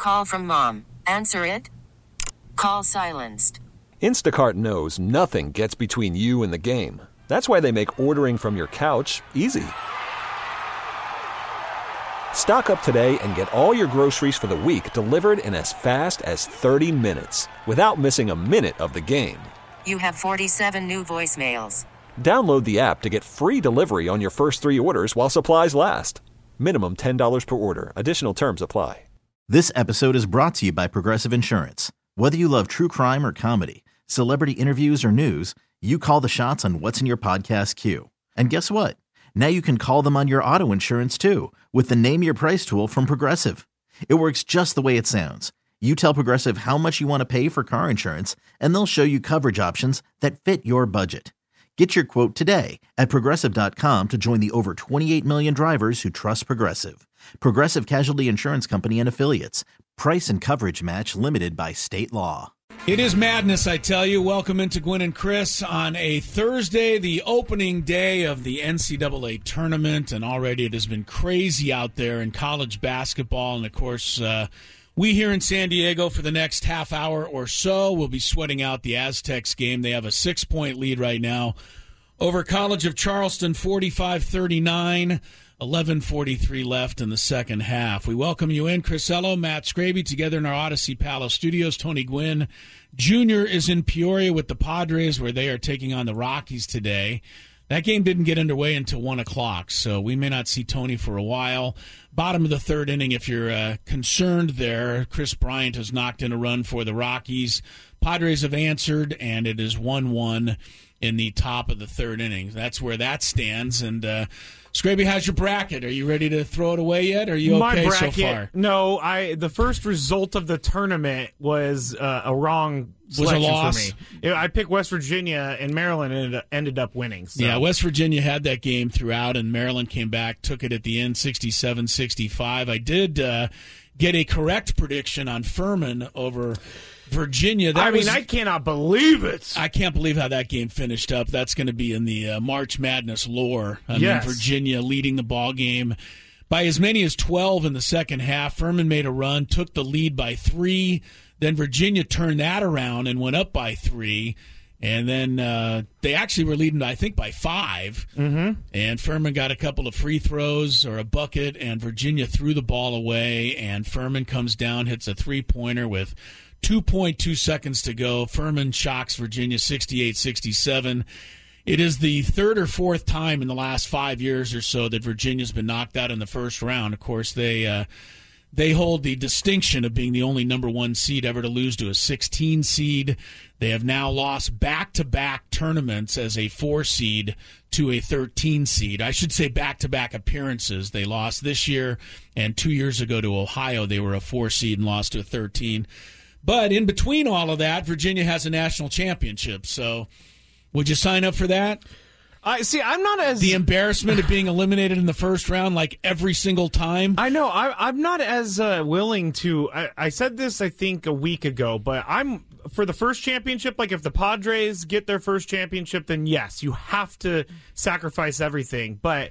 Call from mom. Answer it. Call silenced. Instacart knows nothing gets between you and the game. That's why they make ordering from your couch easy. Stock up today and get all your groceries for the week delivered in as fast as 30 minutes without missing a minute of the game. You have 47 new voicemails. Download the app to get free delivery on your first 3 orders while supplies last. Minimum $10 per order. Additional terms apply. This episode is brought to you by Progressive Insurance. Whether you love true crime or comedy, celebrity interviews or news, you call the shots on what's in your podcast queue. And guess what? Now you can call them on your auto insurance too with the Name Your Price tool from Progressive. It works just the way it sounds. You tell Progressive how much you want to pay for car insurance, and they'll show you coverage options that fit your budget. Get your quote today at Progressive.com to join the over 28 million drivers who trust Progressive. Progressive Casualty Insurance Company and Affiliates. Price and coverage match limited by state law. It is madness, I tell you. Welcome into Gwynn and Chris on a Thursday, the opening day of the NCAA tournament, and already it has been crazy out there in college basketball. And, of course, we here in San Diego for the next half hour or so will be sweating out the Aztecs game. They have a 6-point lead right now over College of Charleston, 45-39. 11:43 left in the second half. We welcome you in. Chris Ello, Matt Scraby, together in our Odyssey Palace studios. Tony Gwynn Jr. is in Peoria with the Padres, where they are taking on the Rockies today. That game didn't get underway until 1 o'clock, so we may not see Tony for a while. Bottom of the third inning, if you're concerned there, Chris Bryant has knocked in a run for the Rockies. Padres have answered, and it is 1-1 in the top of the third inning. That's where that stands, and Scraby, how's your bracket? Are you ready to throw it away yet? Or are you okay so far? No, the first result of the tournament was a wrong selection was a loss for me. I picked West Virginia, and Maryland ended up winning. So. Yeah, West Virginia had that game throughout, and Maryland came back, took it at the end, 67-65. I did get a correct prediction on Furman over Virginia. I cannot believe it. I can't believe how that game finished up. That's going to be in the March Madness lore. Yes. Virginia leading the ball game by as many as 12 in the second half. Furman made a run, took the lead by 3. Then Virginia turned that around and went up by 3. And then they actually were leading, I think, by 5. Mm-hmm. And Furman got a couple of free throws or a bucket, and Virginia threw the ball away. And Furman comes down, hits a three-pointer with 2.2 seconds to go. Furman shocks Virginia 68-67. It is the third or fourth time in the last 5 years or so that Virginia's been knocked out in the first round. Of course, they hold the distinction of being the only number 1 seed ever to lose to a 16 seed. They have now lost back-to-back tournaments as a 4 seed to a 13 seed. I should say back-to-back appearances. They lost this year, and 2 years ago to Ohio, they were a 4 seed and lost to a 13. But in between all of that, Virginia has a national championship. So would you sign up for that? I'm not as... The embarrassment of being eliminated in the first round like every single time? I know. I'm not as willing to... I said this, I think, a week ago, but I'm... For the first championship, like if the Padres get their first championship, then yes, you have to sacrifice everything. But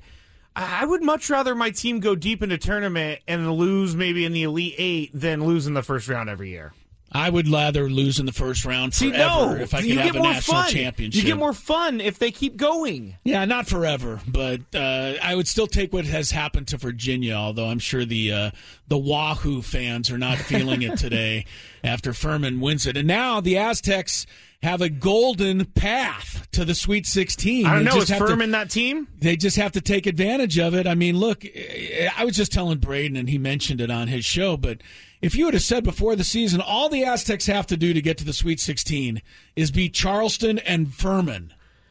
I would much rather my team go deep into tournament and lose maybe in the Elite Eight than lose in the first round every year. I would rather lose in the first round forever if I could have a national championship. You get more fun if they keep going. Yeah, not forever, but I would still take what has happened to Virginia, although I'm sure the Wahoo fans are not feeling it today after Furman wins it. And now the Aztecs have a golden path to the Sweet 16. I don't know. Is Furman that team? They just have to take advantage of it. I mean, look, I was just telling Braden, and he mentioned it on his show, but if you would have said before the season, all the Aztecs have to do to get to the Sweet 16 is beat Charleston and Furman.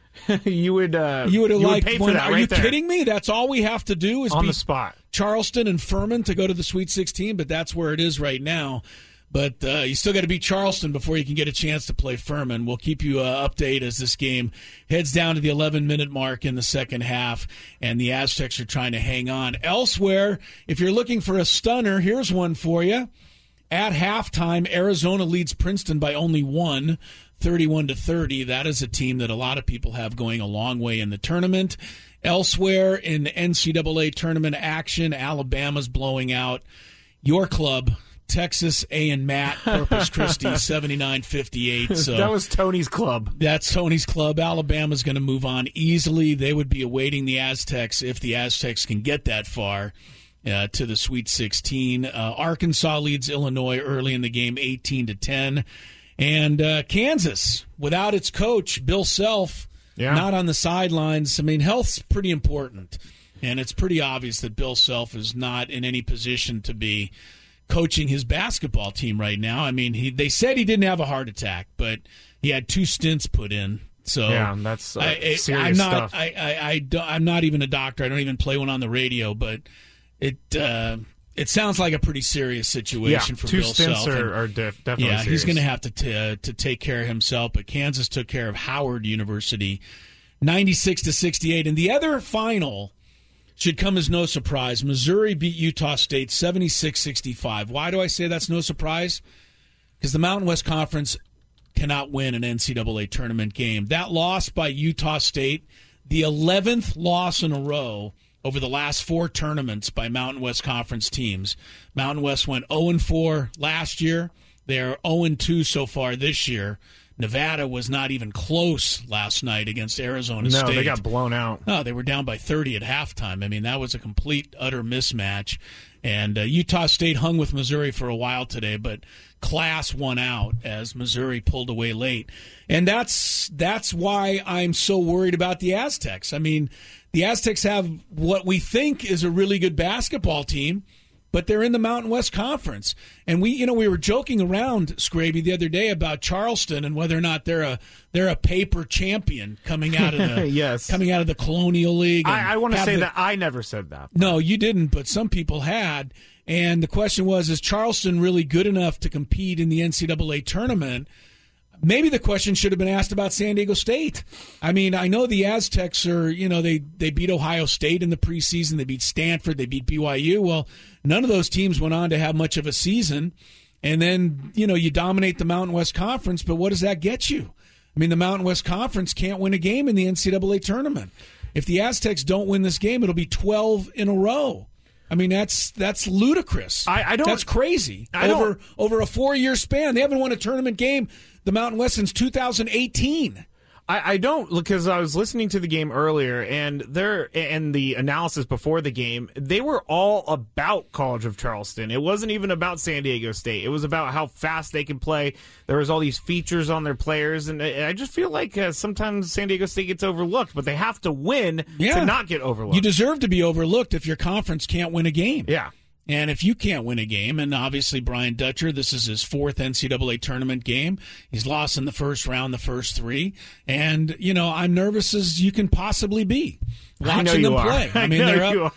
you would have like, pay for that. Are you kidding me? That's all we have to do is on beat the spot Charleston and Furman to go to the Sweet 16, but that's where it is right now. But you still got to beat Charleston before you can get a chance to play Furman. We'll keep you updated as this game heads down to the 11-minute mark in the second half, and the Aztecs are trying to hang on. Elsewhere, if you're looking for a stunner, here's one for you. At halftime, Arizona leads Princeton by only 1, 31-30. That is a team that a lot of people have going a long way in the tournament. Elsewhere in NCAA tournament action, Alabama's blowing out your club, Texas A and Matt, Corpus Christi, 79-58. So that was Tony's club. That's Tony's club. Alabama's going to move on easily. They would be awaiting the Aztecs if the Aztecs can get that far to the Sweet 16. Arkansas leads Illinois early in the game, 18-10. And Kansas, without its coach, Bill Self, not on the sidelines. I mean, health's pretty important. And it's pretty obvious that Bill Self is not in any position to be coaching his basketball team right now. I mean, they said he didn't have a heart attack, but he had 2 stents put in. So that's serious stuff. I'm not even a doctor. I don't even play one on the radio, but it sounds like a pretty serious situation for Bill Self. 2 stints are definitely serious. He's going to have to take care of himself. But Kansas took care of Howard University, 96-68. And the other final should come as no surprise. Missouri beat Utah State 76-65. Why do I say that's no surprise? Because the Mountain West Conference cannot win an NCAA tournament game. That loss by Utah State, the 11th loss in a row over the last 4 tournaments by Mountain West Conference teams. Mountain West went 0-4 last year. They're 0-2 so far this year. Nevada was not even close last night against Arizona State. No, they got blown out. No, they were down by 30 at halftime. I mean, that was a complete, utter mismatch. And Utah State hung with Missouri for a while today, but class won out as Missouri pulled away late. And that's why I'm so worried about the Aztecs. I mean, the Aztecs have what we think is a really good basketball team, but they're in the Mountain West Conference. And we were joking around, Scraby, the other day about Charleston and whether or not they're a paper champion coming out of the coming out of the Colonial League. I want to say that I never said that. No, you didn't, but some people had. And the question was, is Charleston really good enough to compete in the NCAA tournament? Maybe the question should have been asked about San Diego State. I mean, I know the Aztecs are, they beat Ohio State in the preseason. They beat Stanford. They beat BYU. Well, none of those teams went on to have much of a season. And then, you dominate the Mountain West Conference, but what does that get you? I mean, the Mountain West Conference can't win a game in the NCAA tournament. If the Aztecs don't win this game, it'll be 12 in a row. I mean, that's ludicrous. I don't. That's crazy. Over a 4-year span, they haven't won a tournament game, the Mountain West, since 2018. I don't, because I was listening to the game earlier, and the analysis before the game, they were all about College of Charleston. It wasn't even about San Diego State. It was about how fast they can play. There was all these features on their players, and I just feel like sometimes San Diego State gets overlooked, but they have to win to not get overlooked. You deserve to be overlooked if your conference can't win a game. Yeah. And if you can't win a game, and obviously Brian Dutcher, this is his 4th NCAA tournament game. He's lost in the first round, the first 3. And, I'm nervous as you can possibly be watching them play. I mean, they're up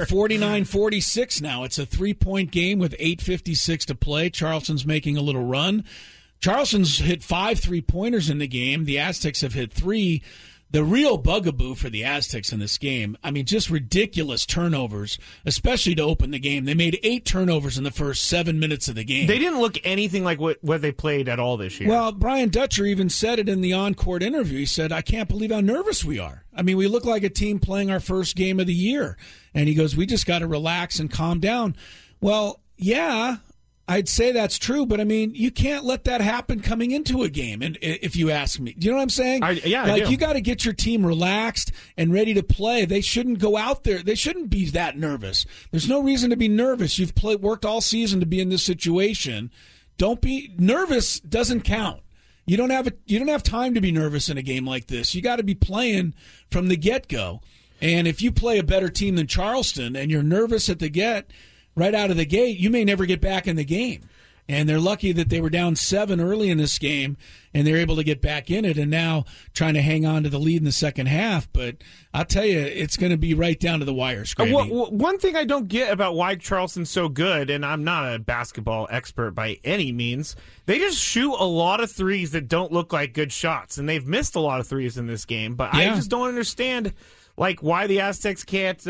49-46 now. It's a 3-point game with 8:56 to play. Charleston's making a little run. Charleston's hit 5 3-pointers in the game. The Aztecs have hit 3. The real bugaboo for the Aztecs in this game, I mean, just ridiculous turnovers, especially to open the game. They made 8 turnovers in the first 7 minutes of the game. They didn't look anything like what they played at all this year. Well, Brian Dutcher even said it in the on-court interview. He said, I can't believe how nervous we are. I mean, we look like a team playing our first game of the year. And he goes, we just got to relax and calm down. Well, yeah, I'd say that's true, but I mean, you can't let that happen coming into a game. And if you ask me, do you know what I'm saying? I do. You got to get your team relaxed and ready to play. They shouldn't go out there. They shouldn't be that nervous. There's no reason to be nervous. You've worked all season to be in this situation. Don't be nervous. Doesn't count. You don't have time to be nervous in a game like this. You got to be playing from the get-go. And if you play a better team than Charleston and you're nervous right out of the gate, you may never get back in the game. And they're lucky that they were down 7 early in this game, and they're able to get back in it, and now trying to hang on to the lead in the second half. But I'll tell you, it's going to be right down to the wire. One thing I don't get about why Charleston's so good, and I'm not a basketball expert by any means, they just shoot a lot of threes that don't look like good shots, and they've missed a lot of threes in this game. But I just don't understand why the Aztecs can't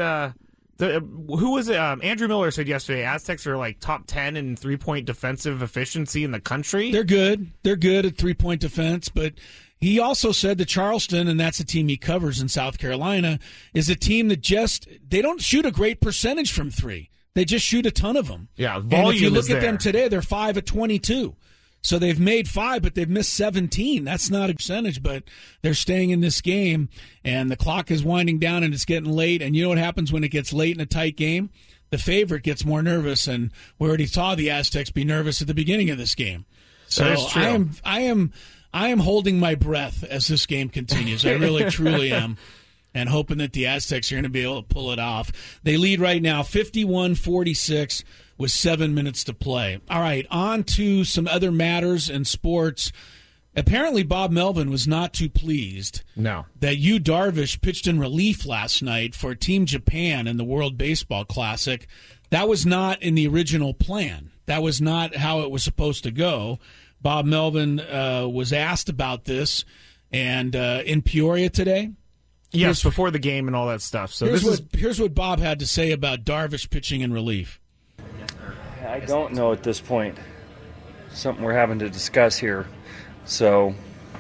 who was it? Andrew Miller said yesterday, Aztecs are like top 10 in 3-point defensive efficiency in the country. They're good. They're good at 3-point defense, but he also said that Charleston, and that's a team he covers in South Carolina, is a team that they don't shoot a great percentage from 3. They just shoot a ton of them. Yeah, volume and if you look is at there. them today, they're 5 of 22. So they've made 5, but they've missed 17. That's not a percentage, but they're staying in this game, and the clock is winding down, and it's getting late. And you know what happens when it gets late in a tight game? The favorite gets more nervous, and we already saw the Aztecs be nervous at the beginning of this game. So I am holding my breath as this game continues. I really, truly am. And hoping that the Aztecs are going to be able to pull it off. They lead right now 51-46 with 7 minutes to play. All right, on to some other matters in sports. Apparently, Bob Melvin was not too pleased that Yu Darvish pitched in relief last night for Team Japan in the World Baseball Classic. That was not in the original plan. That was not how it was supposed to go. Bob Melvin was asked about this and in Peoria today. Yes, before the game and all that stuff. So here's what Bob had to say about Darvish pitching in relief. I don't know at this point. Something we're having to discuss here. So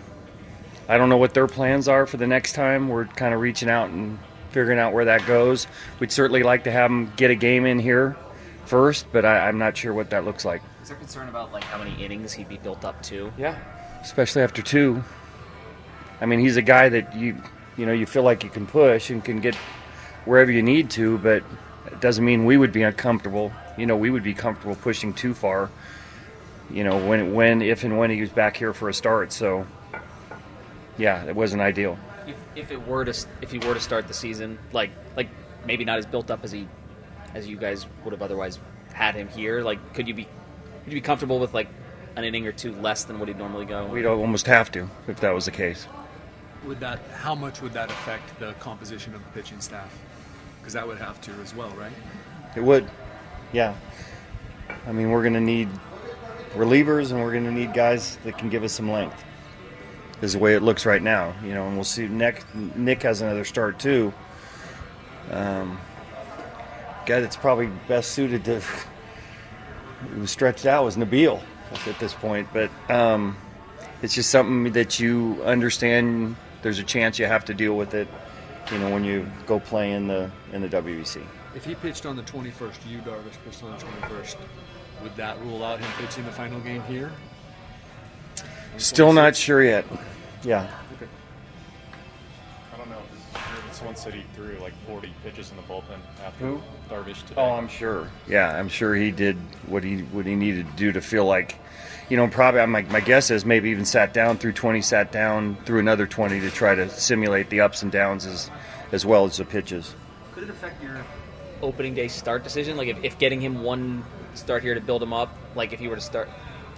I don't know what their plans are for the next time. We're kind of reaching out and figuring out where that goes. We'd certainly like to have them get a game in here first, but I'm not sure what that looks like. Is there concern about how many innings he'd be built up to? Yeah, especially after 2. I mean, he's a guy that you feel like you can push and can get wherever you need to, but it doesn't mean we would be uncomfortable. We would be comfortable pushing too far, if and when he was back here for a start. So, yeah, it wasn't ideal. If he were to start the season, like maybe not as built up as you guys would have otherwise had him here, could you be comfortable with an inning or 2 less than what he'd normally go? We'd almost have to if that was the case. How much would that affect the composition of the pitching staff? Because that would have to as well, right? It would, yeah. I mean, we're going to need relievers, and we're going to need guys that can give us some length. Is the way it looks right now, and we'll see. Nick has another start too. Guy that's probably best suited to who was stretched out was Nabil at this point, but it's just something that you understand. There's a chance you have to deal with it, when you go play in the WBC. If he pitched on the 21st, Yu Darvish pitched on the 21st, would that rule out him pitching the final game here? Still not sure yet. Yeah. Okay. I don't know. Someone said he threw 40 pitches in the bullpen after Darvish today. Oh, I'm sure. Yeah, I'm sure he did what he needed to do to feel like. Probably my guess is maybe even sat down through another 20 to try to simulate the ups and downs as well as the pitches. Could it affect your opening day start decision? If getting him one start here to build him up, if he were to start?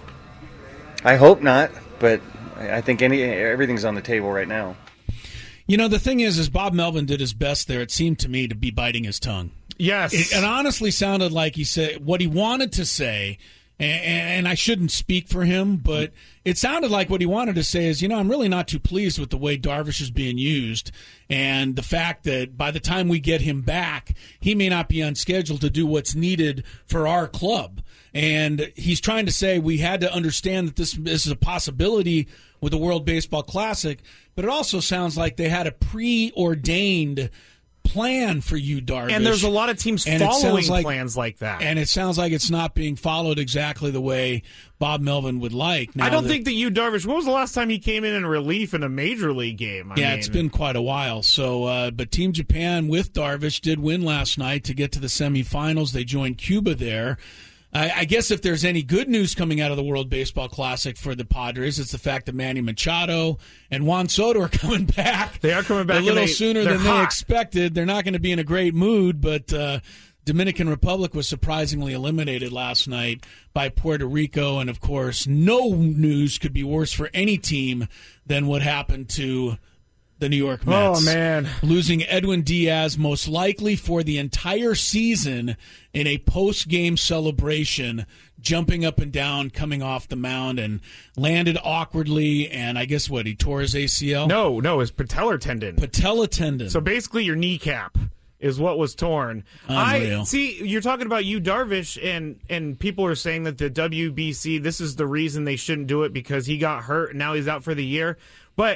I hope not, but I think everything's on the table right now. The thing is Bob Melvin did his best there, it seemed to me, to be biting his tongue. Yes. It honestly sounded like he said what he wanted to say. And I shouldn't speak for him, but it sounded like what he wanted to say is, I'm really not too pleased with the way Darvish is being used and the fact that by the time we get him back, he may not be unscheduled to do what's needed for our club. And he's trying to say we had to understand that this is a possibility with the World Baseball Classic, but it also sounds like they had a preordained plan for Yu Darvish. And there's a lot of teams following plans like that. And it sounds like it's not being followed exactly the way Bob Melvin would like. Now I don't think that Yu Darvish, when was the last time he came in relief in a major league game? It's been quite a while. So, but Team Japan with Darvish did win last night to get to the semifinals. They joined Cuba there. I guess if there's any good news coming out of the World Baseball Classic for the Padres, it's the fact that Manny Machado and Juan Soto are coming back. They are coming back a little sooner than they expected. They're not going to be in a great mood, but Dominican Republic was surprisingly eliminated last night by Puerto Rico. And, of course, no news could be worse for any team than what happened to the New York Mets. Oh, man. Losing Edwin Diaz most likely for the entire season in a post-game celebration, jumping up and down, coming off the mound, and landed awkwardly. And I guess he tore his ACL? No, his patellar tendon. Patella tendon. So basically your kneecap is what was torn. Unreal. See, you're talking about Yu Darvish, and people are saying that the WBC, this is the reason they shouldn't do it because he got hurt and now he's out for the year. But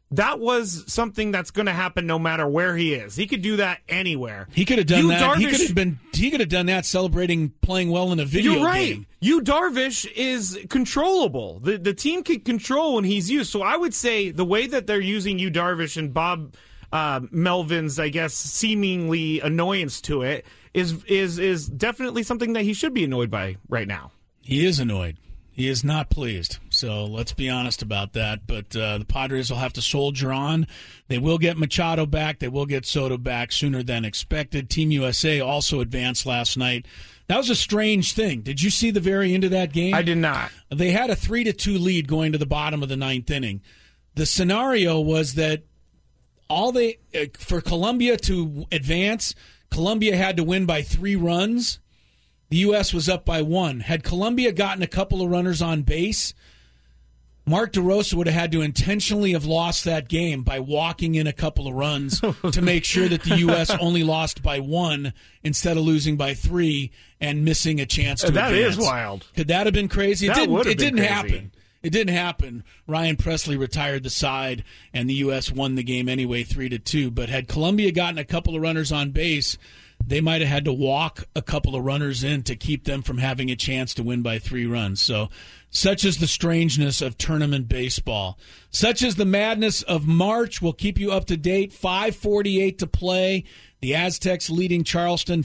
that was something that's going to happen no matter where he is. He could do that anywhere. He could have done that. He could have done that celebrating playing well in a video You're right. game. Yu Darvish is controllable. The team can control when he's used. So I would say the way that they're using Yu Darvish and Bob Melvin's, I guess, seemingly annoyance to it is definitely something that he should be annoyed by right now. He is annoyed. He is not pleased. So let's be honest about that. But the Padres will have to soldier on. They will get Machado back. They will get Soto back sooner than expected. Team USA also advanced last night. That was a strange thing. Did you see the very end of that game? I did not. They had a 3-2 lead going to the bottom of the ninth inning. The scenario was that for Colombia to advance, Colombia had to win by 3 runs. The U.S. was up by 1. Had Colombia gotten a couple of runners on base, Mark DeRosa would have had to intentionally have lost that game by walking in a couple of runs to make sure that the U.S. only lost by 1 instead of losing by 3 and missing a chance to advance. That is wild. Could that have been crazy? It didn't crazy. happen. It didn't happen. Ryan Presley retired the side, and the U.S. won the game anyway, 3-2. But had Colombia gotten a couple of runners on base, they might have had to walk a couple of runners in to keep them from having a chance to win by 3 runs. So such is the strangeness of tournament baseball. Such is the madness of March. We'll keep you up to date. 5:48 to play. The Aztecs leading Charleston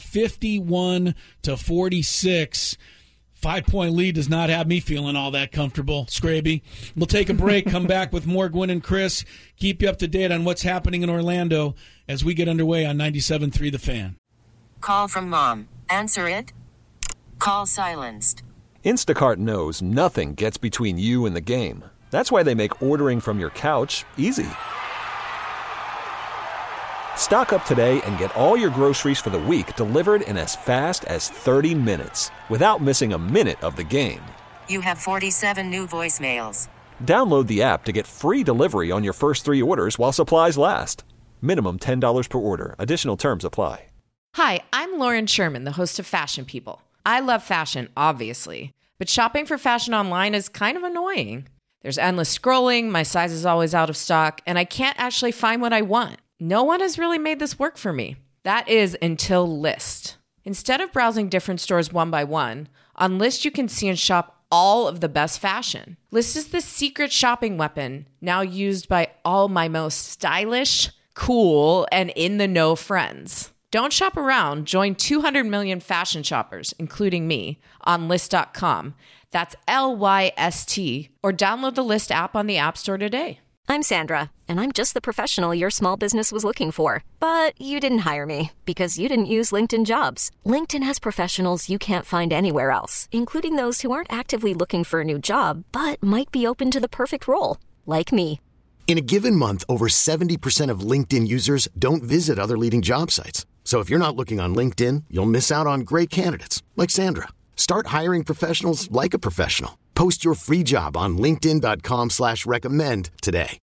51-46. 5-point lead does not have me feeling all that comfortable, Scraby. We'll take a break, come back with more Gwynn and Chris, keep you up to date on what's happening in Orlando as we get underway on 97.3 The Fan. Call from mom. Answer it. Call silenced. Instacart knows nothing gets between you and the game. That's why they make ordering from your couch easy. Stock up today and get all your groceries for the week delivered in as fast as 30 minutes without missing a minute of the game. You have 47 new voicemails. Download the app to get free delivery on your first 3 orders while supplies last. Minimum $10 per order. Additional terms apply. Hi, I'm Lauren Sherman, the host of Fashion People. I love fashion, obviously, but shopping for fashion online is kind of annoying. There's endless scrolling, my size is always out of stock, and I can't actually find what I want. No one has really made this work for me. That is until Lyst. Instead of browsing different stores one by one, on Lyst you can see and shop all of the best fashion. Lyst is the secret shopping weapon now used by all my most stylish, cool, and in-the-know friends. Don't shop around. Join 200 million fashion shoppers, including me, on Lyst.com. That's LYST. Or download the Lyst app on the App Store today. I'm Sandra, and I'm just the professional your small business was looking for. But you didn't hire me because you didn't use LinkedIn Jobs. LinkedIn has professionals you can't find anywhere else, including those who aren't actively looking for a new job, but might be open to the perfect role, like me. In a given month, over 70% of LinkedIn users don't visit other leading job sites. So if you're not looking on LinkedIn, you'll miss out on great candidates like Sandra. Start hiring professionals like a professional. Post your free job on linkedin.com/recommend today.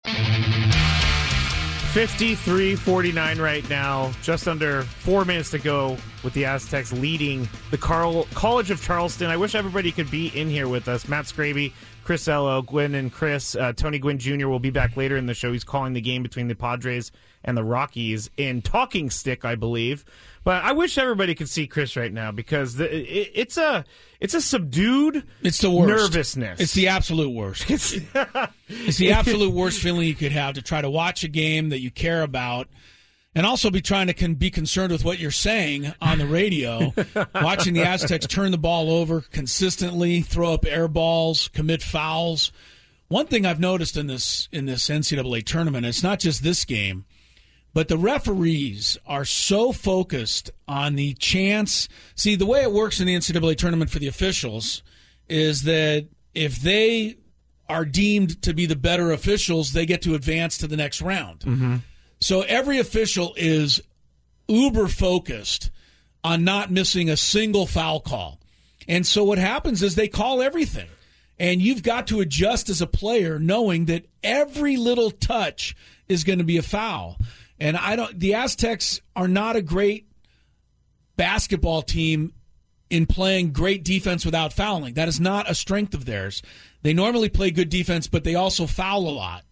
53-49 right now. Just under 4 minutes to go with the Aztecs leading the College of Charleston. I wish everybody could be in here with us. Matt Scraby, Chris Ello, Gwynn and Chris. Tony Gwynn Jr. will be back later in the show. He's calling the game between the Padres and the Rockies in Talking Stick, I believe. But I wish everybody could see Chris right now because it's a subdued nervousness. It's the absolute worst. It's the absolute worst feeling you could have to try to watch a game that you care about and also be trying to be concerned with what you're saying on the radio, watching the Aztecs turn the ball over consistently, throw up air balls, commit fouls. One thing I've noticed in this NCAA tournament, it's not just this game, but the referees are so focused on the chance. See, the way it works in the NCAA tournament for the officials is that if they are deemed to be the better officials, they get to advance to the next round. Mm-hmm. So every official is uber focused on not missing a single foul call. And so what happens is they call everything. And you've got to adjust as a player knowing that every little touch is going to be a foul. And the Aztecs are not a great basketball team in playing great defense without fouling. That is not a strength of theirs. They normally play good defense, but they also foul a lot.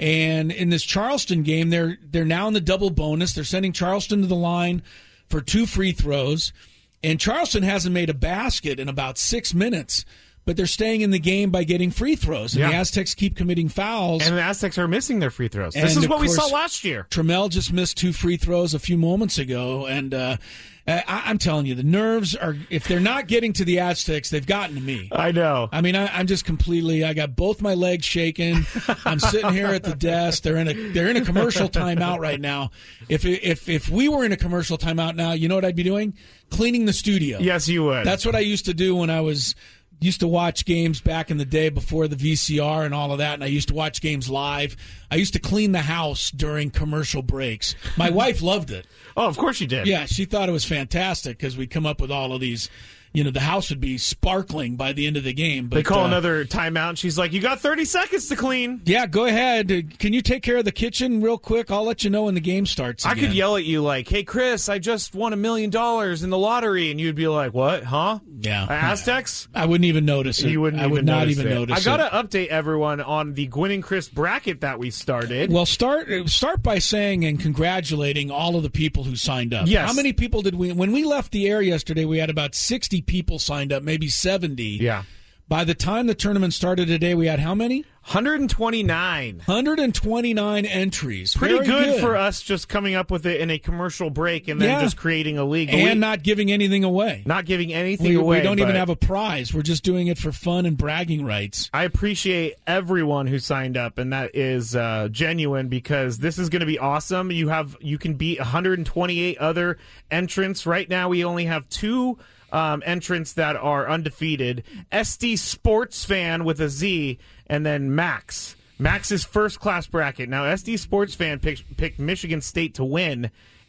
And in this Charleston game, they're now in the double bonus. They're sending Charleston to the line for 2 free throws. And Charleston hasn't made a basket in about 6 minutes, but they're staying in the game by getting free throws. And the Aztecs keep committing fouls. And the Aztecs are missing their free throws. This is what we saw last year. Trammell just missed 2 free throws a few moments ago. And I'm telling you, the nerves are, if they're not getting to the Aztecs, they've gotten to me. I know. I mean, I'm just completely, I got both my legs shaking. I'm sitting here at the desk. They're in a commercial timeout right now. If we were in a commercial timeout now, you know what I'd be doing? Cleaning the studio. Yes, you would. That's what I used to do when I used to watch games back in the day before the VCR and all of that, and I used to watch games live. I used to clean the house during commercial breaks. My wife loved it. Oh, of course she did. Yeah, she thought it was fantastic because we'd come up with all of these, the house would be sparkling by the end of the game. But they call another timeout, and she's like, you got 30 seconds to clean. Yeah, go ahead. Can you take care of the kitchen real quick? I'll let you know when the game starts again. I could yell at you like, hey, Chris, I just won $1 million in the lottery, and you'd be like, what, huh? Yeah. Aztecs? I wouldn't even notice it. You wouldn't I would not even notice it. I got to update everyone on the Gwynn and Chris bracket that we started. Well, start by saying and congratulating all of the people who signed up. Yes. How many people did we... When we left the air yesterday, we had about 60 people signed up, maybe 70. Yeah. By the time the tournament started today, we had how many? 129. 129 entries. Pretty good for us just coming up with it in a commercial break and then just creating a league. And not giving anything away. Not giving anything away. We don't even have a prize. We're just doing it for fun and bragging rights. I appreciate everyone who signed up, and that is genuine because this is going to be awesome. You can beat 128 other entrants. Right now we only have 2 entrants that are undefeated. SD Sports Fan with a Z, and then Max. Max's first class bracket. Now, SD Sports Fan picked Michigan State to win,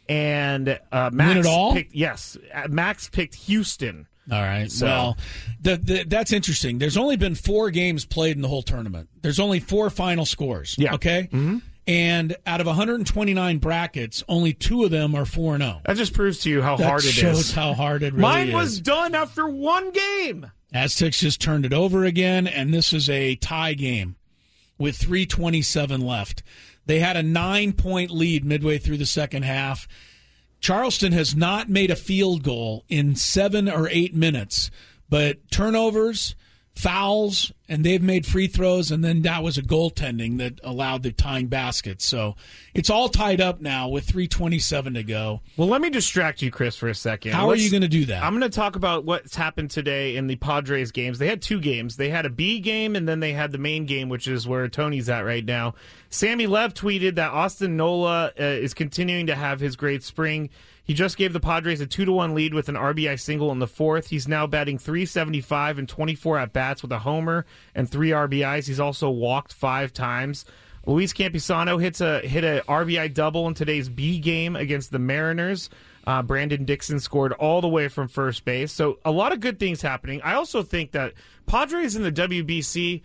and Max win it all? Yes, Max picked Houston. All right. So, well, that's interesting. There's only been 4 games played in the whole tournament. There's only 4 final scores. Yeah. Okay. Mm-hmm. And out of 129 brackets, only 2 of them are 4-0. That just proves to you how hard it is. That shows how hard it really Mine is. was done after 1 game. Aztecs just turned it over again, and this is a tie game with 3:27 left. They had a 9-point lead midway through the second half. Charleston has not made a field goal in 7 or 8 minutes, but turnovers, fouls, and they've made free throws, and then that was a goaltending that allowed the tying basket. So it's all tied up now with 3:27 to go. Well, let me distract you, Chris, for a second. How are you going to do that? I'm going to talk about what's happened today in the Padres games. They had 2 games. They had a B game, and then they had the main game, which is where Tony's at right now. Sammy Lev tweeted that Austin Nola is continuing to have his great spring. He just gave the Padres a 2-1 lead with an RBI single in the 4th. He's now batting .375 and 24 at-bats with a homer and 3 RBIs. He's also walked 5 times. Luis Campisano hit a RBI double in today's B game against the Mariners. Brandon Dixon scored all the way from first base. So a lot of good things happening. I also think that Padres in the WBC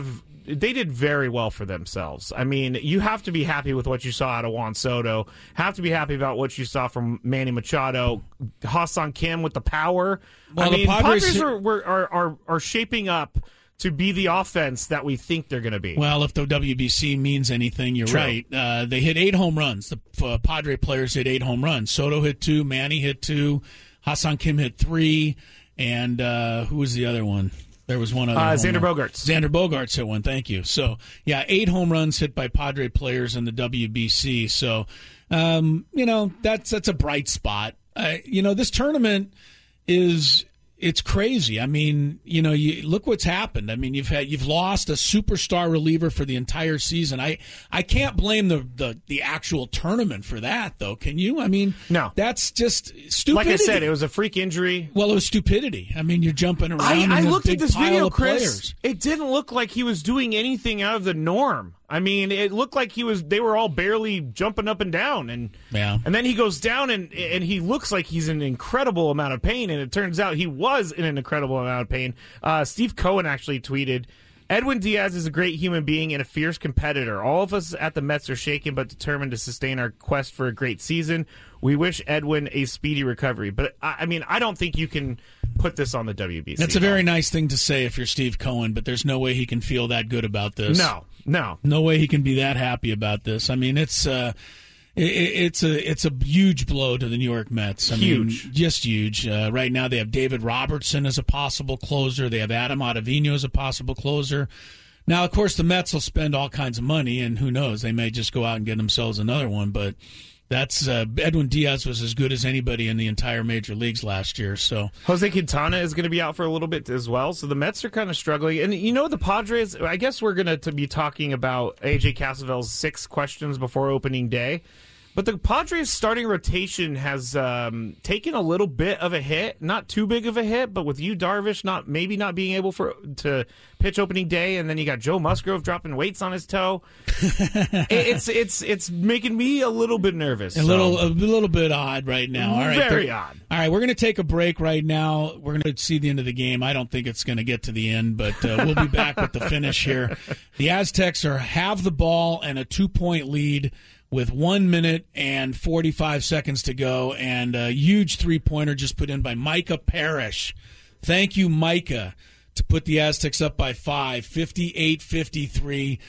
they did very well for themselves. I mean, you have to be happy with what you saw out of Juan Soto. Have to be happy about what you saw from Manny Machado, Ha-Seong Kim with the power. Well, I mean, the Padres are shaping up to be the offense that we think they're going to be. Well, if the WBC means anything, you're True. right. They hit 8 home runs. The Padre players hit 8 home runs. Soto hit 2, Manny hit 2, Ha-Seong Kim hit 3, and who was the other one? There was one other. Xander Bogaerts. Xander Bogaerts hit one. Thank you. So, yeah, 8 home runs hit by Padre players in the WBC. So, that's a bright spot. This tournament it's crazy. I mean, you look what's happened. I mean, you've lost a superstar reliever for the entire season. I can't blame the actual tournament for that, though. Can you? I mean, no. That's just stupidity. Like I said, it was a freak injury. Well, it was stupidity. I mean, you're jumping around. I in looked a big at this pile video, of Chris. Players. It didn't look like he was doing anything out of the norm. I mean, it looked like they were all barely jumping up and down, and then he goes down and he looks like he's in an incredible amount of pain, and it turns out he was in an incredible amount of pain. Steve Cohen actually tweeted, Edwin Diaz is a great human being and a fierce competitor. All of us at the Mets are shaken but determined to sustain our quest for a great season. We wish Edwin a speedy recovery. But, I mean, I don't think you can put this on the WBC. That's a very nice thing to say if you're Steve Cohen, but there's no way he can feel that good about this. No way he can be that happy about this. I mean, it's a huge blow to the New York Mets. I mean, just huge. Right now they have David Robertson as a possible closer. They have Adam Ottavino as a possible closer. Now, of course, the Mets will spend all kinds of money, and who knows, they may just go out and get themselves another one. But that's Edwin Diaz was as good as anybody in the entire major leagues last year. So Jose Quintana is going to be out for a little bit as well. So the Mets are kind of struggling. And, the Padres, I guess we're going to be talking about A.J. Casavel's 6 questions before opening day. But the Padres' starting rotation has taken a little bit of a hit, not too big of a hit, but with Yu Darvish not being able to pitch opening day, and then you got Joe Musgrove dropping weights on his toe. It's making me a little bit nervous. A little bit odd right now. All right, very odd. All right, we're going to take a break right now. We're going to see the end of the game. I don't think it's going to get to the end, but we'll be back with the finish here. The Aztecs have the ball and a 2-point lead with 1 minute and 45 seconds to go, and a huge three-pointer just put in by Micah Parrish. Thank you, Micah, to put the Aztecs up by 5, 58-53,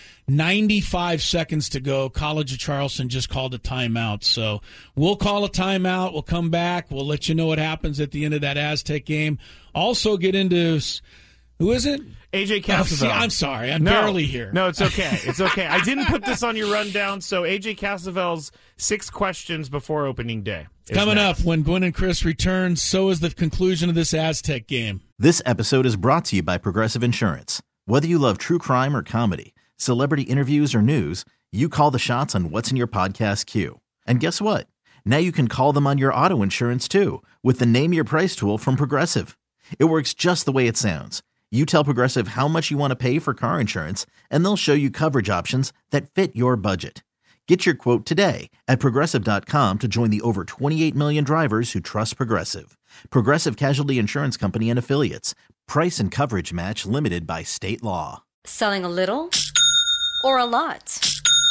95 seconds to go. College of Charleston just called a timeout, so we'll call a timeout. We'll come back. We'll let you know what happens at the end of that Aztec game. Also get into – who is it? A.J. Casavel. I'm sorry. I'm barely here. No, it's okay. It's okay. I didn't put this on your rundown, so A.J. Casavel's 6 questions before opening day. Coming up when Gwynn and Chris return, so is the conclusion of this Aztec game. This episode is brought to you by Progressive Insurance. Whether you love true crime or comedy, celebrity interviews or news, you call the shots on what's in your podcast queue. And guess what? Now you can call them on your auto insurance too with the Name Your Price tool from Progressive. It works just the way it sounds. You tell Progressive how much you want to pay for car insurance, and they'll show you coverage options that fit your budget. Get your quote today at Progressive.com to join the over 28 million drivers who trust Progressive. Progressive Casualty Insurance Company and Affiliates. Price and coverage match limited by state law. Selling a little or a lot?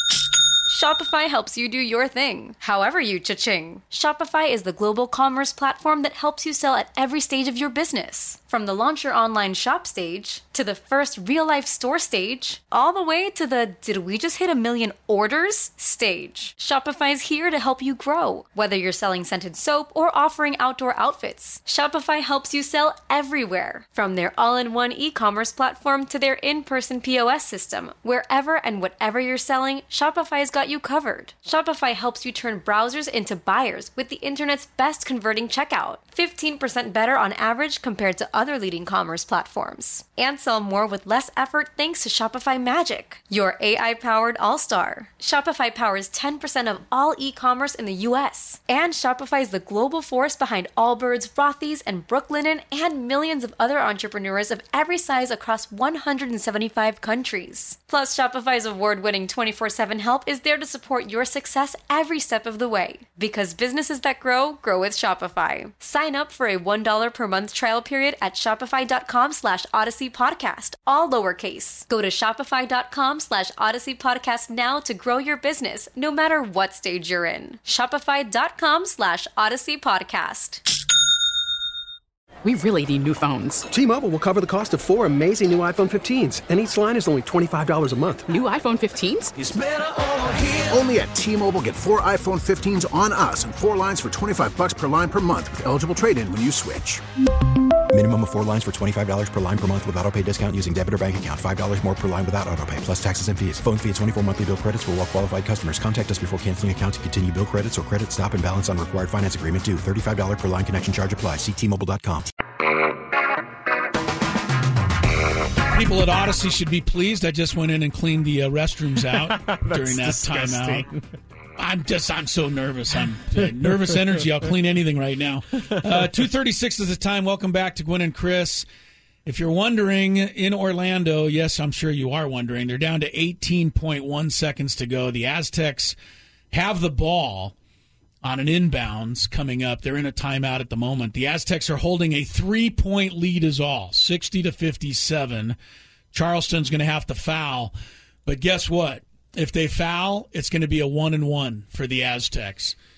Shopify helps you do your thing, however you cha-ching. Shopify is the global commerce platform that helps you sell at every stage of your business. From the launch your online shop stage, to the first real-life store stage, all the way to the did we just hit 1 million orders stage. Shopify's here to help you grow. Whether you're selling scented soap or offering outdoor outfits, Shopify helps you sell everywhere. From their all-in-one e-commerce platform to their in-person POS system, wherever and whatever you're selling, Shopify's got you covered. Shopify helps you turn browsers into buyers with the internet's best converting checkout. 15% better on average compared to other leading commerce platforms. And sell more with less effort thanks to Shopify Magic, your AI-powered all-star. Shopify powers 10% of all e-commerce in the U.S. And Shopify is the global force behind Allbirds, Rothy's, and Brooklinen, and millions of other entrepreneurs of every size across 175 countries. Plus, Shopify's award-winning 24/7 help is there to support your success every step of the way. Because businesses that grow, grow with Shopify. Sign up for a $1 per month trial period at shopify.com/Odyssey Podcast, all lowercase. Go to shopify.com/Odyssey Podcast now to grow your business, no matter what stage you're in. Shopify.com/Odyssey Podcast. We really need new phones. T-Mobile will cover the cost of 4 amazing new iPhone 15s, and each line is only $25 a month. New iPhone 15s? It's better over here. Only at T-Mobile, get 4 iPhone 15s on us and 4 lines for $25 per line per month with eligible trade-in when you switch. Minimum of 4 lines for $25 per line per month with autopay discount using debit or bank account. $5 more per line without autopay, plus taxes and fees. Phone fee at 24 monthly bill credits for well-qualified customers. Contact us before canceling account to continue bill credits or credit stop and balance on required finance agreement due. $35 per line connection charge applies. See T-Mobile.com. People at Odyssey should be pleased. I just went in and cleaned the restrooms out during that timeout. I'm so nervous. I'm nervous energy. I'll clean anything right now. 2:36 is the time. Welcome back to Gwynn and Chris. If you're wondering, in Orlando, yes, I'm sure you are wondering, they're down to 18.1 seconds to go. The Aztecs have the ball on an inbounds coming up. They're in a timeout at the moment. The Aztecs are holding a 3-point lead is all, 60-57. Charleston's going to have to foul. But guess what? If they foul, it's going to be a 1-and-1 for the Aztecs.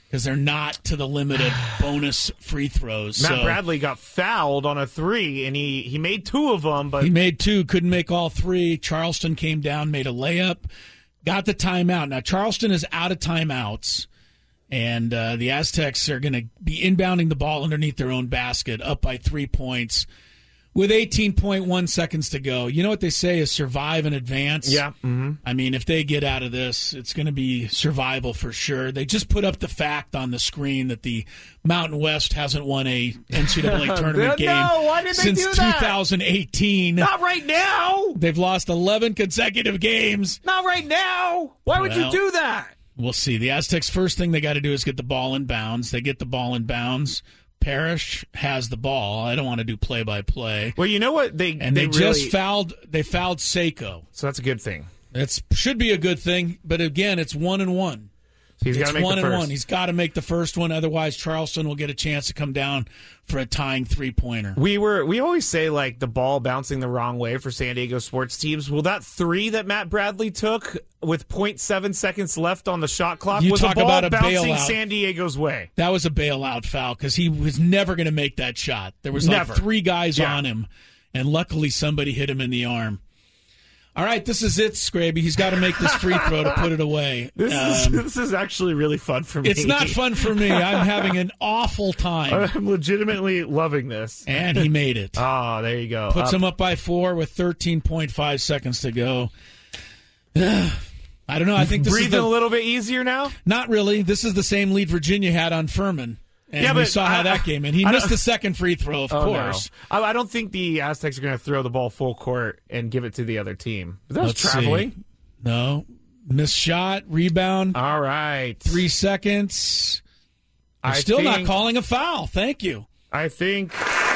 because they're not to the limit of bonus free throws. Matt Bradley got fouled on a 3, and he made 2 of them. But he made 2, couldn't make all 3. Charleston came down, made a layup, got the timeout. Now, Charleston is out of timeouts, and the Aztecs are going to be inbounding the ball underneath their own basket, up by 3 points. With 18.1 seconds to go. You know what they say is survive in advance? Yeah. Mm-hmm. I mean, if they get out of this, it's going to be survival for sure. They just put up the fact on the screen that the Mountain West hasn't won a NCAA tournament game why did they since do that? 2018. Not right now. They've lost 11 consecutive games. Not right now. Why would you do that? We'll see. The Aztecs' first thing they got to do is get the ball in bounds. They get the ball in bounds. Parrish has the ball. I don't want to do play-by-play. Well, you know what? They just fouled. They fouled Seiko, so that's a good thing. It should be a good thing, but again, it's 1-1. So he's got to make the first. 1-1. He's got to make the first one, otherwise Charleston will get a chance to come down for a tying 3-pointer. We always say like the ball bouncing the wrong way for San Diego sports teams. Well, that 3 that Matt Bradley took with 0.7 seconds left on the shot clock was talk a ball about a bouncing bailout. San Diego's way. That was a bailout foul because he was never going to make that shot. There was like 3 guys on him, and luckily somebody hit him in the arm. All right, this is it, Scraby. He's got to make this free throw to put it away. This is actually really fun for me. It's not fun for me. I'm having an awful time. I'm legitimately loving this. And he made it. Oh, there you go. Puts him up by 4 with 13.5 seconds to go. I don't know. I think this breathing is a little bit easier now? Not really. This is the same lead Virginia had on Furman. And we saw how that came in. He missed the second free throw, of course. No. I don't think the Aztecs are going to throw the ball full court and give it to the other team. But that was traveling. See. No. Missed shot, rebound. All right. 3 seconds. They're still not calling a foul. Thank you. I don't think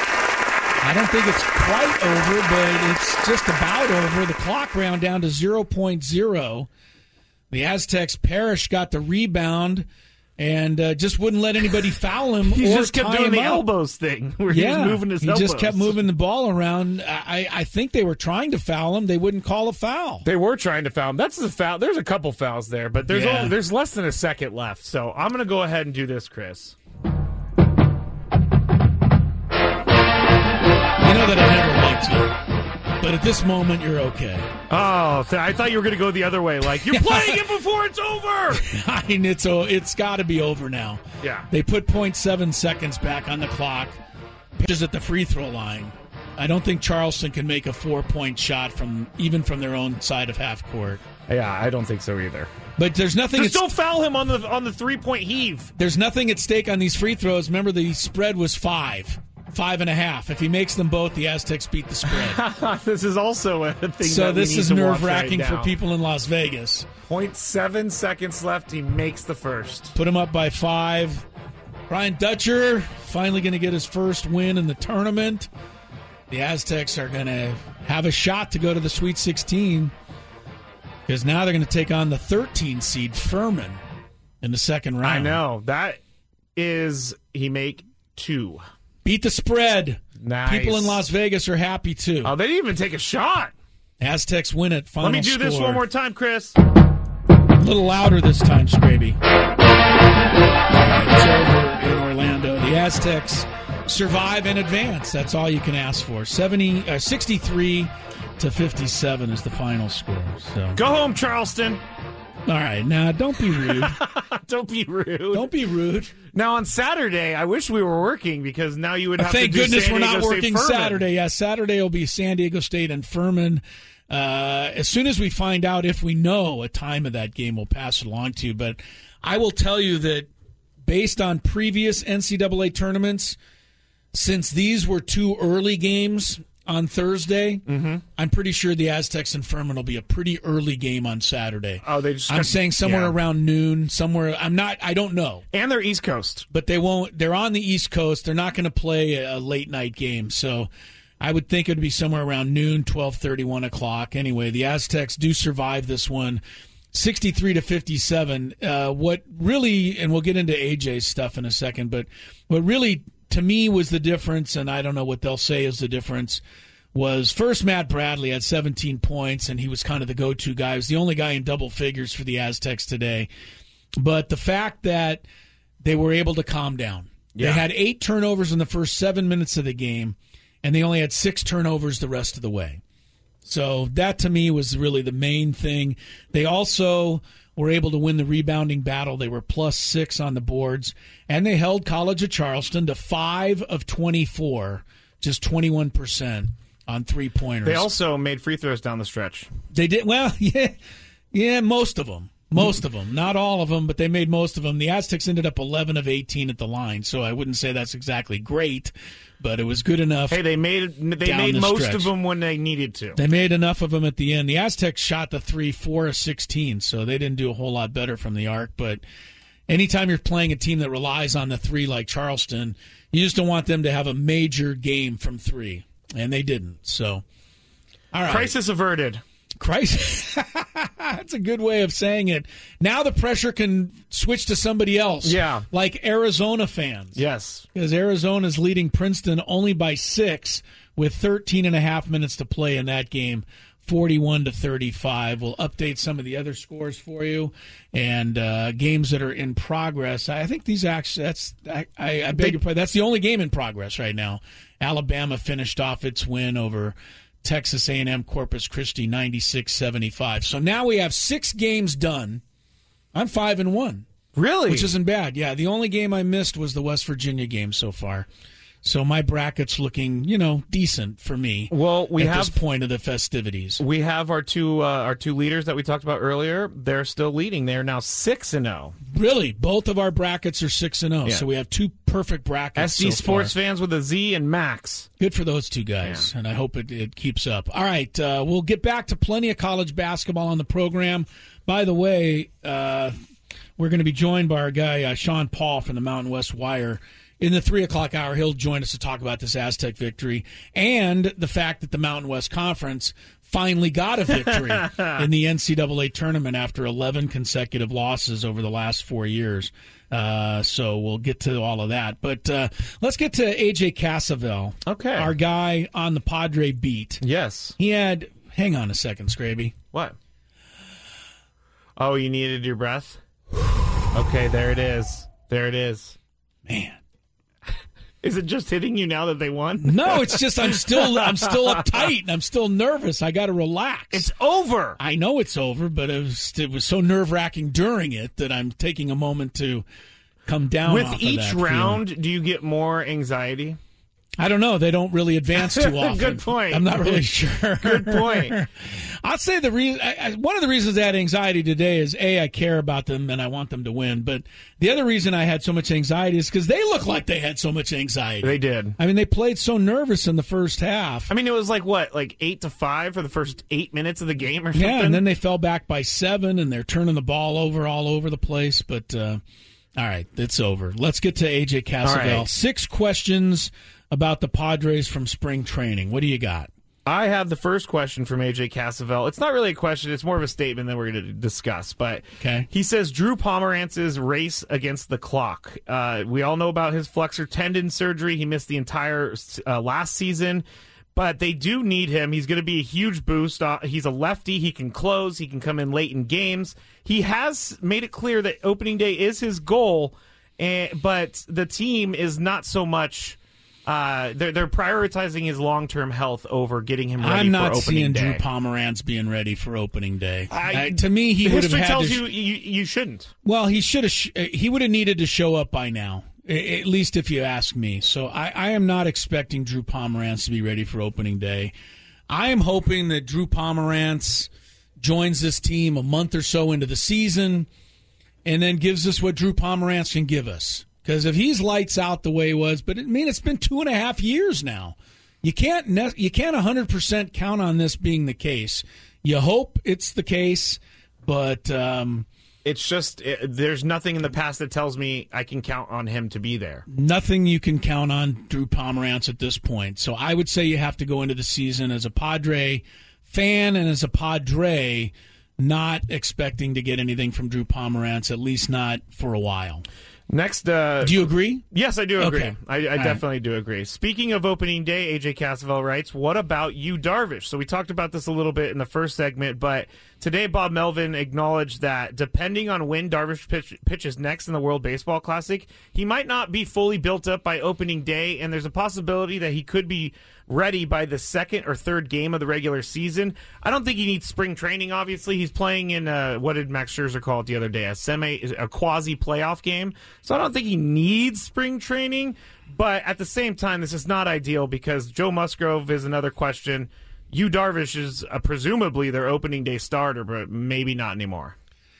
it's quite over, but it's just about over. The clock round down to 0.0. The Aztecs, Parrish got the rebound and just wouldn't let anybody foul him. He or just kept doing the elbows thing where he was moving his elbows. He just kept moving the ball around. I think they were trying to foul him. They wouldn't call a foul. They were trying to foul him. That's the foul. There's a couple fouls there, but there's less than a second left. So I'm going to go ahead and do this, Chris. You know that I never liked you, but at this moment, you're okay. Oh, I thought you were going to go the other way. Like, you're playing it before it's over. I mean, it's got to be over now. Yeah. They put 0.7 seconds back on the clock. Pitches at the free throw line. I don't think Charleston can make a 4-point shot even from their own side of half court. Yeah, I don't think so either. But there's nothing. Just don't foul him on the 3-point heave. There's nothing at stake on these free throws. Remember, the spread was 5.5. If he makes them both, the Aztecs beat the spread. This is also a thing. So that we this need is to watch nerve-wracking right for now. people in Las Vegas. 0.7 seconds left. He makes the first. Put him up by 5. Brian Dutcher finally going to get his first win in the tournament. The Aztecs are going to have a shot to go to the Sweet 16 because now they're going to take on the 13 seed Furman in the second round. I know. That is, he make 2. Beat the spread. Nice. People in Las Vegas are happy too. Oh, they didn't even take a shot. Aztecs win it. Final Let me do this score. one more time, Chris. A little louder this time, Scraby. It's over in Orlando. The Aztecs survive and advance. That's all you can ask for. 63 to 57 is the final score. So go home, Charleston. All right, now don't be rude. Don't be rude. Don't be rude. Now on Saturday, I wish we were working because now you would have Thank to do goodness San we're Diego not State working Furman. Saturday. Yeah, Saturday will be San Diego State and Furman. As soon as we find out, if we know a time of that game, we'll pass it along to you. But I will tell you that based on previous NCAA tournaments, since these were 2 early games on Thursday, I'm pretty sure the Aztecs and Furman will be a pretty early game on Saturday. Oh, they just I'm saying somewhere around noon, somewhere. I don't know. And they're East Coast. But they won't. They're on the East Coast. They're not going to play a late night game. So I would think it would be somewhere around noon, 12:30, 1 o'clock. Anyway, the Aztecs do survive this one, 63 to 57. What really, and we'll get into AJ's stuff in a second, but what really to me was the difference, and I don't know what they'll say is the difference, was first Matt Bradley had 17 points, and he was kind of the go-to guy. He was the only guy in double figures for the Aztecs today. But the fact that they were able to calm down. Yeah. They had 8 turnovers in the first 7 minutes of the game, and they only had 6 turnovers the rest of the way. So that, to me, was really the main thing. They also were able to win the rebounding battle. They were +6 on the boards, and they held College of Charleston to 5 of 24, just 21% on three-pointers. They also made free throws down the stretch. They did. Well, yeah, most of them. Most of them. Not all of them, but they made most of them. The Aztecs ended up 11 of 18 at the line, so I wouldn't say that's exactly great, but it was good enough. Hey, they made most of them when they needed to. They made enough of them at the end. The Aztecs shot the 3 4 of 16, so they didn't do a whole lot better from the arc, but anytime you're playing a team that relies on the 3 like Charleston, you just don't want them to have a major game from 3, and they didn't. So, all right. Crisis averted. Crisis. That's a good way of saying it. Now the pressure can switch to somebody else. Yeah. Like Arizona fans. Yes. Because Arizona's leading Princeton only by 6 with 13 and a half minutes to play in that game, 41-35. We'll update some of the other scores for you and games that are in progress. I think these actually, I beg your pardon, that's the only game in progress right now. Alabama finished off its win over Texas A&M Corpus Christi 96-75. So now we have 6 games done. I'm 5-1. Really? Which isn't bad. Yeah, the only game I missed was the West Virginia game so far. So my bracket's looking, decent for me. Well, at this point of the festivities. We have our two leaders that we talked about earlier. They're still leading. They're now 6-0. Really? Both of our brackets are 6-0. Yeah. So we have 2 perfect brackets. SC Sports Fans with a Z and Max. Good for those 2 guys, and I hope it keeps up. All right, we'll get back to plenty of college basketball on the program. By the way, we're going to be joined by our guy, Sean Paul from the Mountain West Wire. In the 3 o'clock hour, he'll join us to talk about this Aztec victory and the fact that the Mountain West Conference finally got a victory in the NCAA tournament after 11 consecutive losses over the last 4 years. So we'll get to all of that. But let's get to AJ Cassavell, our guy on the Padre beat. Yes. He had, hang on a second, Scraby. What? Oh, you needed your breath? Okay, there it is. There it is. Man. Is it just hitting you now that they won? No, it's just I'm still uptight and I'm still nervous. I got to relax. It's over. I know it's over, but it was so nerve-wracking during it that I'm taking a moment to come down. With off each of that round, feeling. Do you get more anxiety? I don't know. They don't really advance too often. Good point. I'm not really sure. Good point. I'll say one of the reasons I had anxiety today is, A, I care about them and I want them to win. But the other reason I had so much anxiety is because they look like they had so much anxiety. They did. I mean, they played so nervous in the first half. I mean, it was like 8-5 for the first 8 minutes of the game or something? Yeah, and then they fell back by 7, and they're turning the ball over all over the place. But, all right, it's over. Let's get to AJ Cassavell. Right. 6 questions about the Padres from spring training. What do you got? I have the first question from AJ Cassavell. It's not really a question. It's more of a statement that we're going to discuss. But he says Drew Pomerantz's race against the clock. We all know about his flexor tendon surgery. He missed the entire last season. But they do need him. He's going to be a huge boost. He's a lefty. He can close. He can come in late in games. He has made it clear that opening day is his goal. But the team is not so much... They're prioritizing his long-term health over getting him ready for opening day. I'm not seeing Drew Pomerantz being ready for opening day. To me, he would have had history tells you shouldn't. Well, he should have. He would have needed to show up by now, at least if you ask me. So I am not expecting Drew Pomerantz to be ready for opening day. I am hoping that Drew Pomerantz joins this team a month or so into the season and then gives us what Drew Pomerantz can give us. Because if he's lights out the way he was, but it's been 2.5 years now. You can't 100% count on this being the case. You hope it's the case, but it's just there's nothing in the past that tells me I can count on him to be there. Nothing you can count on Drew Pomerantz at this point. So I would say you have to go into the season as a Padre fan and as a Padre not expecting to get anything from Drew Pomerantz, at least not for a while. Next, do you agree? Yes, I do agree. Okay. I definitely do agree. Speaking of opening day, AJ Cassavell writes, what about Yu Darvish? So we talked about this a little bit in the first segment, but today Bob Melvin acknowledged that depending on when Darvish pitches next in the World Baseball Classic, he might not be fully built up by opening day, and there's a possibility that he could be ready by the second or third game of the regular season. I don't think he needs spring training, obviously. He's playing in, what did Max Scherzer call it the other day, a quasi-playoff game. So I don't think he needs spring training, but at the same time, this is not ideal because Joe Musgrove is another question. Yu Darvish is presumably their opening day starter, but maybe not anymore.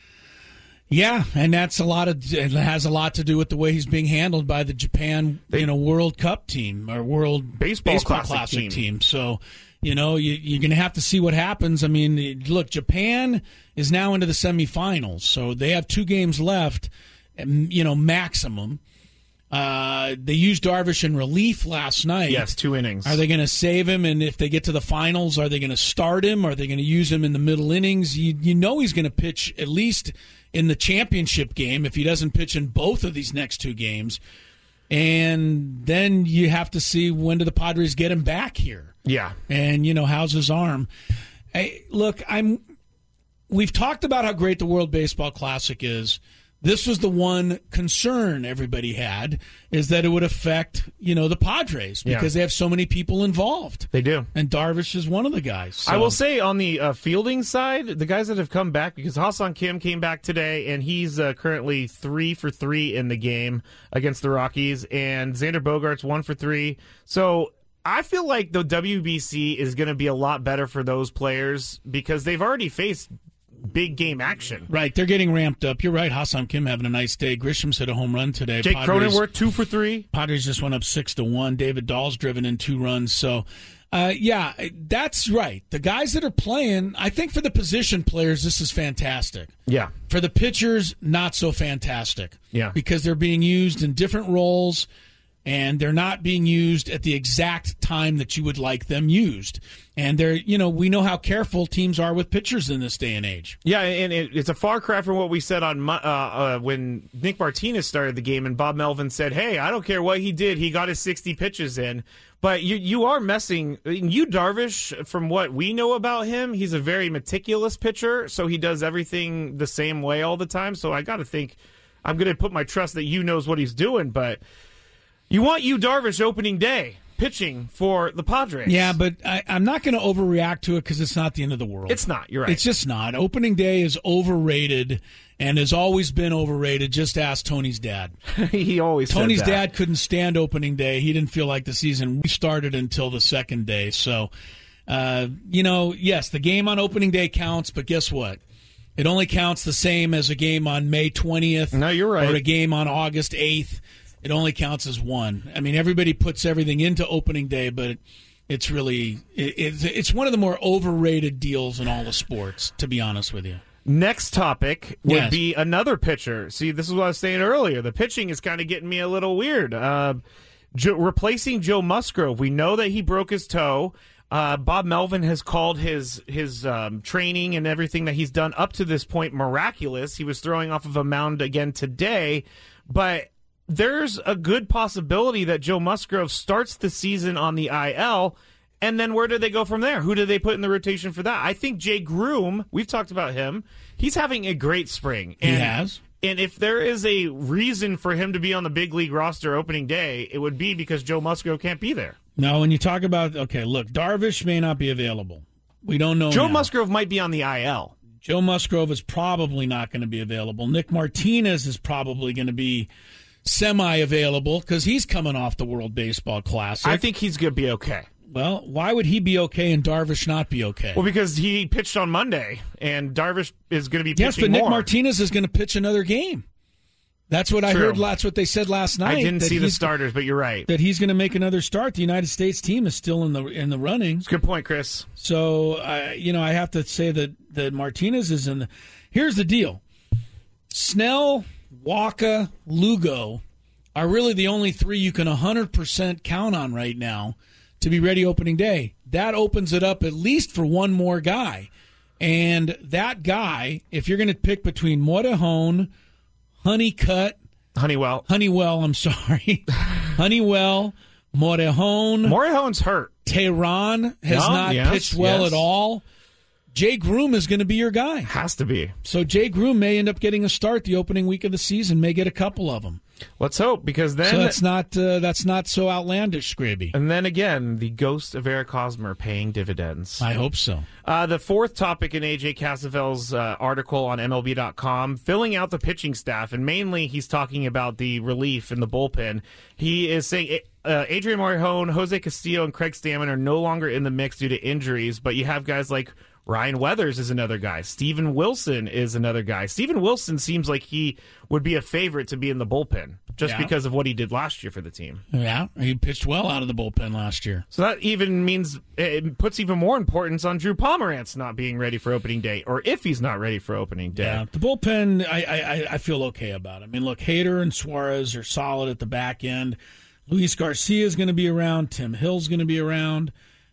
Yeah, and it has a lot to do with the way he's being handled by the Japan, World Cup team or World Baseball Classic team. So, you're going to have to see what happens. I mean, look, Japan is now into the semifinals, so they have 2 games left, maximum. They used Darvish in relief last night. Yes, 2 innings. Are they going to save him? And if they get to the finals, are they going to start him? Are they going to use him in the middle innings? You know he's going to pitch at least in the championship game if he doesn't pitch in both of these next 2 games. And then you have to see when do the Padres get him back here. Yeah. And, how's his arm? Hey, look, we've talked about how great the World Baseball Classic is. This was the one concern everybody had, is that it would affect, the Padres because they have so many people involved. They do. And Darvish is one of the guys. So. I will say on the fielding side, the guys that have come back, because Ha-Seong Kim came back today, and he's currently 3 for 3 in the game against the Rockies, and Xander Bogaerts 1 for 3. So I feel like the WBC is going to be a lot better for those players because they've already faced big game action. Right, they're getting ramped up. You're right, Ha-Seong Kim having a nice day. Grisham's hit a home run today. Jake Cronenworth 2 for 3. Padres just went up 6-1. David Dahl's driven in 2 runs. So, that's right. The guys that are playing, I think for the position players, this is fantastic. Yeah. For the pitchers, not so fantastic. Yeah. Because they're being used in different roles, and they're not being used at the exact time that you would like them used. And they're, we know how careful teams are with pitchers in this day and age. Yeah, and it's a far cry from what we said on when Nick Martinez started the game, and Bob Melvin said, "Hey, I don't care what he did; he got his 60 pitches in." But you are messing. Yu Darvish, from what we know about him, he's a very meticulous pitcher, so he does everything the same way all the time. So I got to think I'm going to put my trust that Yu knows what he's doing, but. You want Yu Darvish opening day pitching for the Padres. Yeah, but I'm not going to overreact to it because it's not the end of the world. It's not. You're right. It's just not. Opening day is overrated and has always been overrated. Just ask Tony's dad. He always Tony's said that. dad couldn't stand opening day. He didn't feel like the season restarted until the second day. So, yes, the game on opening day counts, but guess what? It only counts the same as a game on May 20th. No, you're right. Or a game on August 8th. It only counts as one. I mean, everybody puts everything into opening day, but it's really it's one of the more overrated deals in all the sports, to be honest with you. Next topic would be another pitcher. See, this is what I was saying earlier. The pitching is kind of getting me a little weird. Replacing Joe Musgrove. We know that he broke his toe. Bob Melvin has called his training and everything that he's done up to this point miraculous. He was throwing off of a mound again today, but there's a good possibility that Joe Musgrove starts the season on the IL, and then where do they go from there? Who do they put in the rotation for that? I think Jay Groom, we've talked about him, he's having a great spring. He has. And if there is a reason for him to be on the big league roster opening day, it would be because Joe Musgrove can't be there. No, when you talk about, look, Darvish may not be available. We don't know Joe now. Musgrove might be on the IL. Joe Musgrove is probably not going to be available. Nick Martinez is probably going to be semi-available because he's coming off the World Baseball Classic. I think he's going to be okay. Well, why would he be okay and Darvish not be okay? Well, because he pitched on Monday, and Darvish is going to be pitching more. Yes, but Nick Martinez is going to pitch another game. That's what I heard. That's what they said last night. I didn't see the starters, but you're right. That he's going to make another start. The United States team is still in the running. It's a good point, Chris. So, I have to say that Martinez is in the... Here's the deal. Snell, Walker, Lugo are really the only three you can 100% count on right now to be ready opening day. That opens it up at least for one more guy. And that guy, if you're going to pick between Morejon, Honeycutt, Honeywell, I'm sorry. Honeywell, Morejon. Morejon's hurt. Tehran has pitched well at all. Jay Groom is going to be your guy. Has to be. So Jay Groom may end up getting a start the opening week of the season, may get a couple of them. Let's hope, because then... So that's not so outlandish, Scraby. And then again, the ghost of Eric Hosmer paying dividends. I hope so. The fourth topic in AJ Casavel's article on MLB.com, filling out the pitching staff, and mainly he's talking about the relief in the bullpen. He is saying Adrian Morejon, Jose Castillo, and Craig Stammen are no longer in the mix due to injuries, but you have guys like Ryan Weathers is another guy. Steven Wilson is another guy. Steven Wilson seems like he would be a favorite to be in the bullpen just because of what he did last year for the team. Yeah, he pitched well out of the bullpen last year. So that even means it puts even more importance on Drew Pomerantz not being ready for opening day, or if he's not ready for opening day. Yeah, the bullpen, I feel okay about it. I mean, look, Hader and Suarez are solid at the back end. Luis Garcia is going to be around. Tim Hill's going to be around.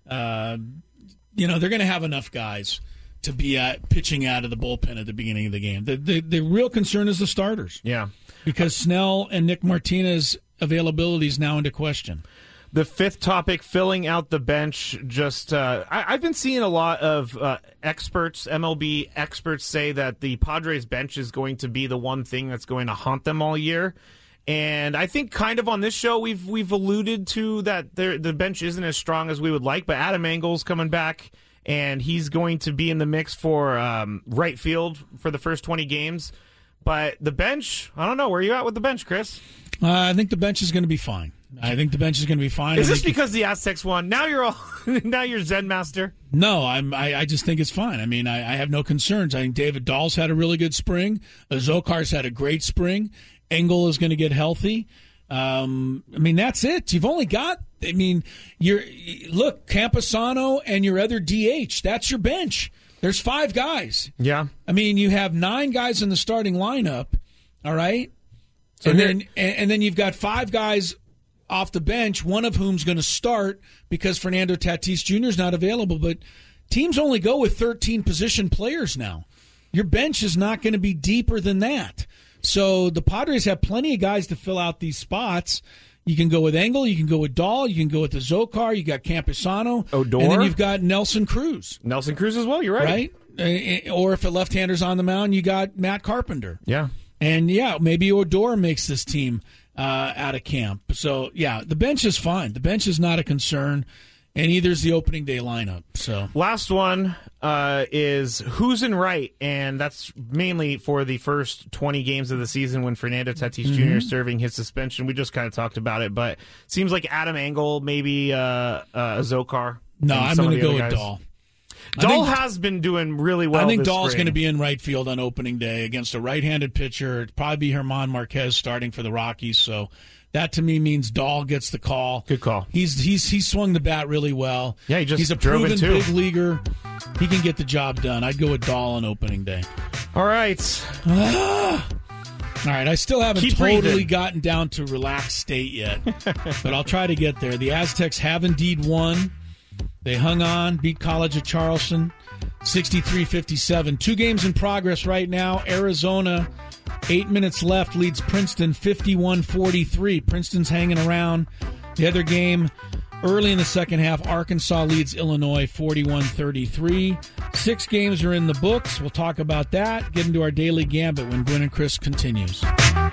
They're going to have enough guys to be pitching out of the bullpen at the beginning of the game. The real concern is the starters. Yeah. Because Snell and Nick Martinez availability is now into question. The fifth topic, filling out the bench. I've been seeing a lot of experts, MLB experts, say that the Padres bench is going to be the one thing that's going to haunt them all year. And I think kind of on this show we've alluded to that the bench isn't as strong as we would like, but Adam Engel's coming back, and he's going to be in the mix for right field for the first 20 games. But the bench, I don't know. Where are you at with the bench, Chris? I think the bench is going to be fine. Is this because the Aztecs won? Now you're Zen master? No, I just think it's fine. I mean, I have no concerns. I think David Dahl's had a really good spring. Azokar's had a great spring. Engel is going to get healthy. That's it. You've only got, Camposano and your other DH. That's your bench. There's 5 guys. Yeah. You have 9 guys in the starting lineup. All right. And then you've got 5 guys off the bench, one of whom's going to start because Fernando Tatis Jr. is not available. But teams only go with 13 position players now. Your bench is not going to be deeper than that. So the Padres have plenty of guys to fill out these spots. You can go with Engel, you can go with Dahl, you can go with Azokar, you got Camposano, Odor, and then you've got Nelson Cruz. Nelson Cruz as well, you're right. Or if a left-hander's on the mound, you got Matt Carpenter. Yeah. And, maybe Odor makes this team out of camp. So, the bench is fine. The bench is not a concern, and either is the opening day lineup. So last one is who's in right, and that's mainly for the first 20 games of the season when Fernando Tatis Jr. is serving his suspension. We just kind of talked about it, but it seems like Adam Engel, maybe Azokar. No, I'm going to go with Dahl. Dahl has been doing really well. I think Dahl's going to be in right field on opening day against a right-handed pitcher. It'd probably be German Marquez starting for the Rockies, so that to me means Dahl gets the call. Good call. He's swung the bat really well. Yeah, he's a proven big leaguer. He can get the job done. I'd go with Dahl on opening day. All right. All right, I still haven't totally gotten down to relaxed state yet, but I'll try to get there. The Aztecs have indeed won. They hung on, beat College of Charleston, 63-57. 2 games in progress right now. Arizona, 8 minutes left, leads Princeton 51-43. Princeton's hanging around. The other game, early in the second half, Arkansas leads Illinois 41-33. 6 games are in the books. We'll talk about that. Get into our daily gambit when Gwynn and Chris continues.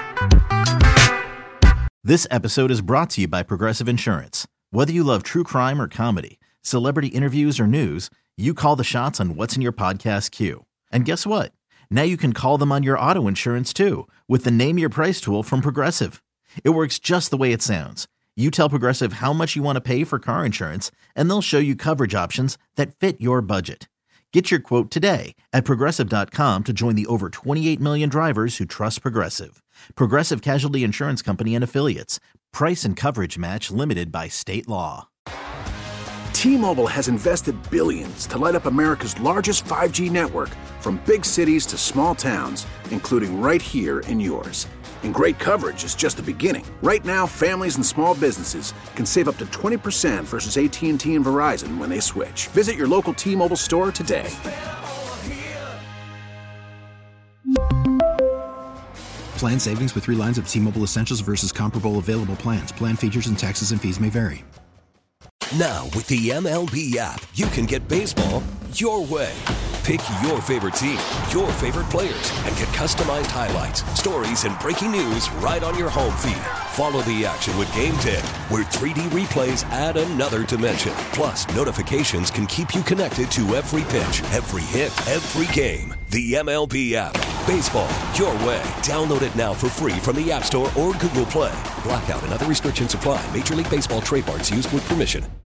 This episode is brought to you by Progressive Insurance. Whether you love true crime or comedy, celebrity interviews or news, you call the shots on what's in your podcast queue. And guess what? Now you can call them on your auto insurance too with the Name Your Price tool from Progressive. It works just the way it sounds. You tell Progressive how much you want to pay for car insurance, and they'll show you coverage options that fit your budget. Get your quote today at Progressive.com to join the over 28 million drivers who trust Progressive. Progressive Casualty Insurance Company and Affiliates. Price and coverage match limited by state law. T-Mobile has invested billions to light up America's largest 5G network, from big cities to small towns, including right here in yours. And great coverage is just the beginning. Right now, families and small businesses can save up to 20% versus AT&T and Verizon when they switch. Visit your local T-Mobile store today. Plan savings with 3 lines of T-Mobile Essentials versus comparable available plans. Plan features and taxes and fees may vary. Now, with the MLB app, you can get baseball your way. Pick your favorite team, your favorite players, and get customized highlights, stories, and breaking news right on your home feed. Follow the action with Game 10, where 3D replays add another dimension. Plus, notifications can keep you connected to every pitch, every hit, every game. The MLB app. Baseball your way. Download it now for free from the App Store or Google Play. Blackout and other restrictions apply. Major League Baseball trademarks used with permission.